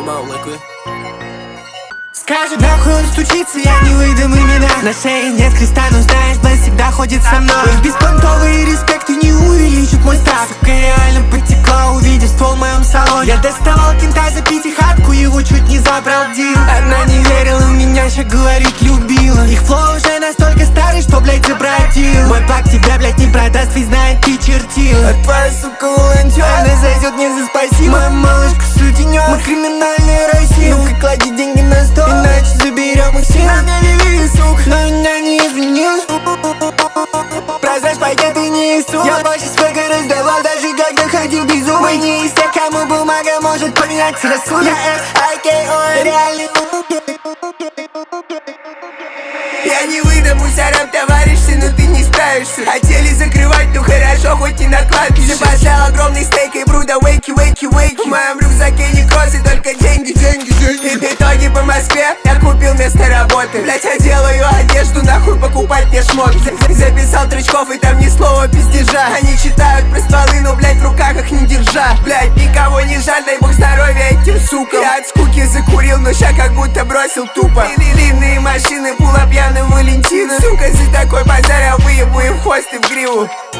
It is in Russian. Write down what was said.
Скажет, нахуй он стучится, я не выдам имена. На шее нет креста, но знаешь, Бен всегда ходит со мной. Их беспонтовые респекты не увеличат мой страх. Сука реально потекла, увидев ствол в моем салоне. Я доставал кента за пятихатку, его чуть не забрал дил. Она не верила в меня, ща говорит любила. Их флоу уже настолько старый, что, блядь, забродил. Мой пак тебя, блядь, не продаст, ведь знает, ты чертил. А твоя сука волонтер, она зайдет не за спасибо. Моя малышка сутенер, мы криминальная Россия. Ну-ка клади деньги на стол, иначе заберем их все. На мне не сука, но меня не извинилась. Продашь пакеты не Иисус. Я больше сколько раздавал, даже когда ходил без ума. Мы не из тех, кому бумага может поменять рассудок. Я F.I.K.O. реальный. Я не выдам мусорам, товарищи, но ты не справишься. Хотели закрывать, ну хорошо, хоть и на кладбище. Поставил огромный стейк и бруда, вейки. В моем рюкзаке не кроссы, только деньги. И в итоге по Москве я купил место работы. Блять, я делаю одежду, нахуй покупать мне шмотки. Записал тречков и там ни слова пиздежа. Они читают про стволы, но, блять, в руках их не держа. Блять, никого не жаль, дай бог здоровья этим сукам. Я от скуки закурил, но ща как будто бросил тупо. Длинные машины, пула пьяным Валентина. Сука, за такой базар я выебу и в хвост и в гриву.